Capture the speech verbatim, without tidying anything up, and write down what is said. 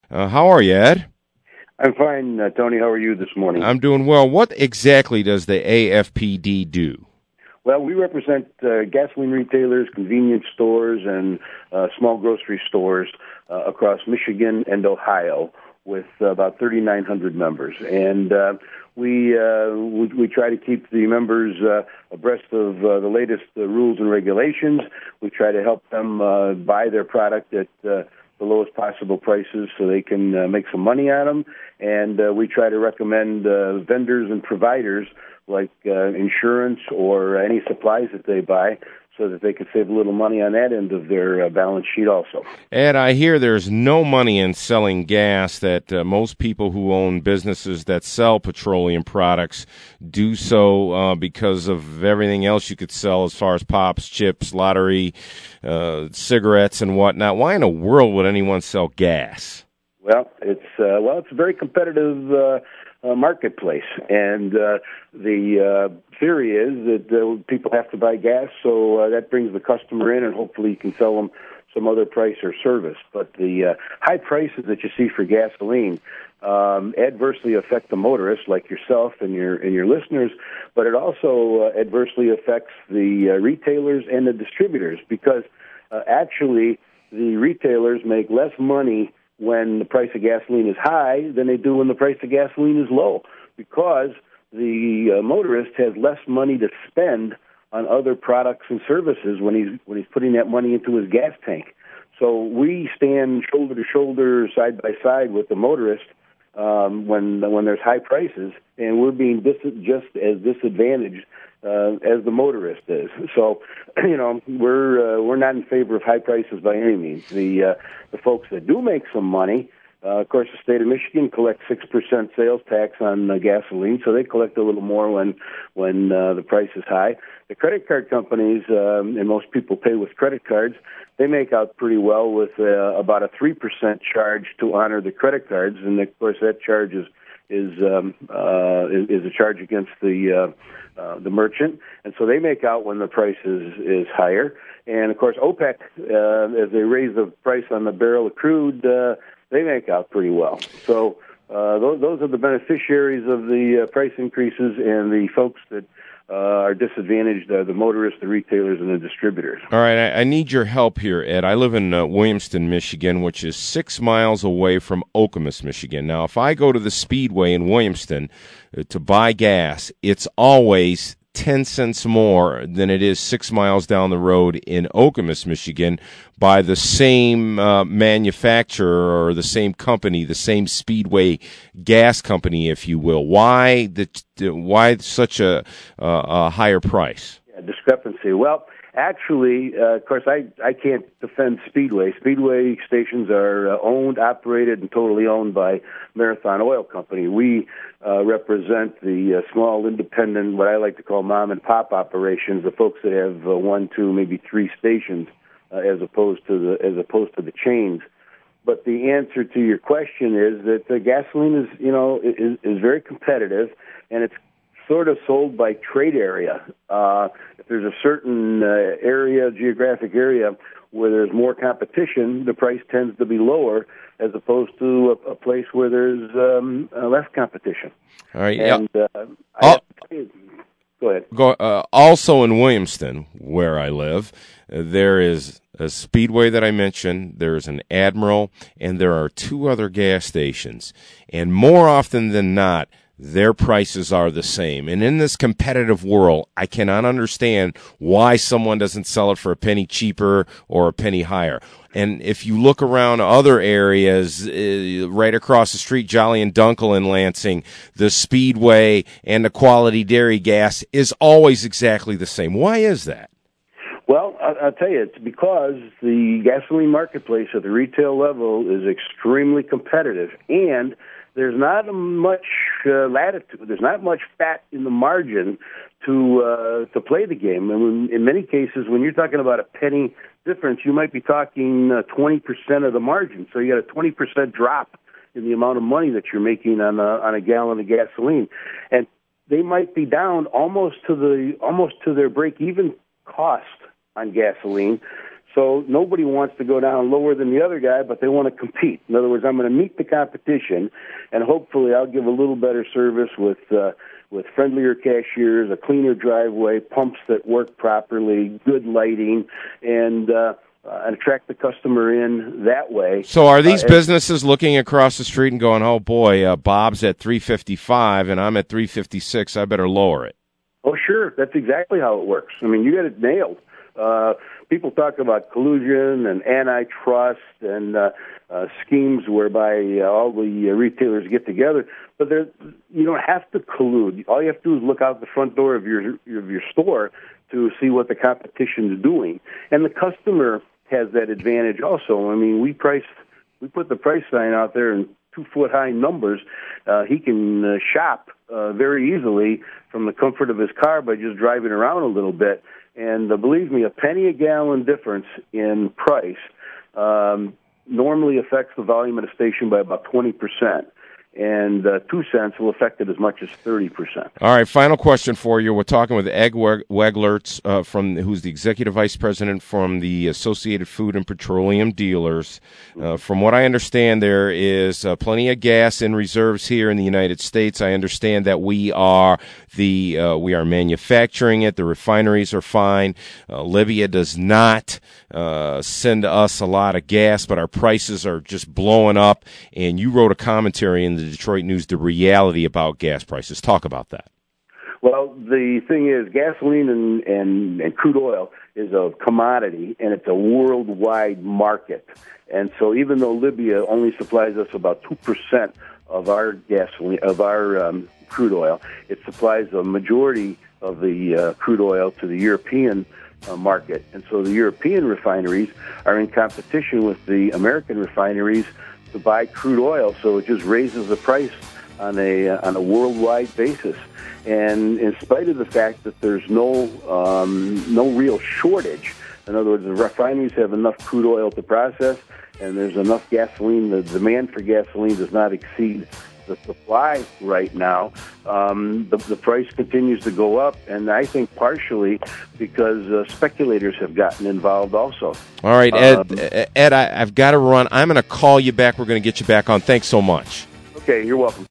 Uh, how are you, Ed? I'm fine, uh, Tony. How are you this morning? I'm doing well. What exactly does the A F P D do? Well, we represent uh, gasoline retailers, convenience stores, and uh, small grocery stores uh, across Michigan and Ohio with uh, about thirty-nine hundred members. And uh, we, uh, we we try to keep the members uh, abreast of uh, the latest uh, rules and regulations. We try to help them uh, buy their product at uh, the lowest possible prices so they can uh, make some money on them. And uh, we try to recommend uh, vendors and providers like uh, insurance or any supplies that they buy so that they can save a little money on that end of their uh, balance sheet also. Ed, I hear there's no money in selling gas, that uh, most people who own businesses that sell petroleum products do so uh, because of everything else you could sell as far as pops, chips, lottery, uh, cigarettes, and whatnot. Why in the world would anyone sell gas? Well, it's uh, well, it's a very competitive uh, uh, marketplace, and uh, the uh, theory is that uh, people have to buy gas, so uh, that brings the customer in, and hopefully you can sell them some other price or service. But the uh, high prices that you see for gasoline um, adversely affect the motorists, like yourself and your and your listeners, but it also uh, adversely affects the uh, retailers and the distributors, because uh, actually the retailers make less money when the price of gasoline is high than they do when the price of gasoline is low, because the uh, motorist has less money to spend on other products and services when he's when he's putting that money into his gas tank. So we stand shoulder to shoulder, side by side with the motorist um, when when there's high prices, and we're being dis- just as disadvantaged uh, as the motorist is. So, you know, we're uh, we're not in favor of high prices by any means. The uh, the folks that do make some money, uh, of course, the state of Michigan collects six percent sales tax on uh, gasoline, so they collect a little more when when uh, the price is high. The credit card companies, um, and most people pay with credit cards, they make out pretty well with uh, about a three percent charge to honor the credit cards, and of course that charge is is um, uh, is, is a charge against the uh, uh, the merchant, and so they make out when the price is, is higher. And of course OPEC, uh, as they raise the price on the barrel of crude, uh, they make out pretty well. So uh, those, those are the beneficiaries of the uh, price increases, and the folks that uh, are disadvantaged are the motorists, the retailers, and the distributors. All right, I, I need your help here, Ed. I live in uh, Williamston, Michigan, which is six miles away from Okemos, Michigan. Now, if I go to the Speedway in Williamston uh, to buy gas, it's always ten cents more than it is six miles down the road in Okemos, Michigan, by the same uh, manufacturer or the same company, the same Speedway gas company, if you will. Why the why such a, uh, a higher price? Yeah, discrepancy. Well, actually, uh, of course, I, I can't defend Speedway. Speedway stations are uh, owned, operated, and totally owned by Marathon Oil Company. We uh, represent the uh, small, independent, what I like to call mom-and-pop operations, the folks that have uh, one, two, maybe three stations, uh, as opposed to the as opposed to the chains. But the answer to your question is that the gasoline is, you know, is, is very competitive, and it's sort of sold by trade area. Uh, if there's a certain uh, area, geographic area, where there's more competition, the price tends to be lower, as opposed to a, a place where there's um, uh, less competition. All right. And yeah. uh, I have to tell you, go ahead. Go, uh, also in Williamston, where I live, uh, there is a Speedway that I mentioned, there's an Admiral, and there are two other gas stations. And more often than not, their prices are the same. And in this competitive world, I cannot understand why someone doesn't sell it for a penny cheaper or a penny higher. And if you look around other areas, uh, right across the street, Jolly and Dunkel in Lansing, the Speedway and the Quality Dairy Gas is always exactly the same. Why is that? Well, I'll tell you, it's because the gasoline marketplace at the retail level is extremely competitive, and there's not much uh, latitude. There's not much fat in the margin to uh, to play the game. And when, in many cases, when you're talking about a penny difference, you might be talking uh, twenty percent of the margin. So you got a twenty percent drop in the amount of money that you're making on a, on a gallon of gasoline, and they might be down almost to the almost to their break-even cost on gasoline. So nobody wants to go down lower than the other guy, but they want to compete. In other words, I'm going to meet the competition, and hopefully I'll give a little better service with uh, with friendlier cashiers, a cleaner driveway, pumps that work properly, good lighting, and uh, uh, attract the customer in that way. So are these uh, businesses looking across the street and going, oh, boy, uh, Bob's at three fifty-five and I'm at three fifty-six, I better lower it? Oh, sure. That's exactly how it works. I mean, you got it nailed. Uh, people talk about collusion and antitrust and uh, uh, schemes whereby uh, all the uh, retailers get together, but you don't have to collude. All you have to do is look out the front door of your of your store to see what the competition is doing, and the customer has that advantage also. I mean, we price we put the price sign out there in two foot high numbers. Uh, he can uh, shop uh, very easily from the comfort of his car by just driving around a little bit. And uh, believe me, a penny a gallon difference in price um, normally affects the volume at a station by about twenty percent. And uh, two cents will affect it as much as thirty percent. All right, final question for you. We're talking with Ed Weglertz, uh, from who's the executive vice president from the Associated Food and Petroleum Dealers. Uh, from what I understand, there is uh, plenty of gas in reserves here in the United States. I understand that we are the uh, we are manufacturing it. The refineries are fine. Uh, Libya does not uh, send us a lot of gas, but our prices are just blowing up. And you wrote a commentary in the Detroit News, The Reality About Gas Prices. Talk about that. Well, the thing is, gasoline and, and, and crude oil is a commodity, and it's a worldwide market. And so even though Libya only supplies us about two percent of our gasoline, of our um, crude oil, it supplies a majority of the uh, crude oil to the European uh, market. And so the European refineries are in competition with the American refineries to buy crude oil, so it just raises the price on a uh, on a worldwide basis. And in spite of the fact that there's no um, no real shortage, in other words, the refineries have enough crude oil to process, and there's enough gasoline. The demand for gasoline does not exceed the supply right now. Um, the, the price continues to go up, and I think partially because uh, speculators have gotten involved also. All right, Ed, um, Ed I, I've got to run. I'm going to call you back. We're going to get you back on. Thanks so much. Okay, you're welcome.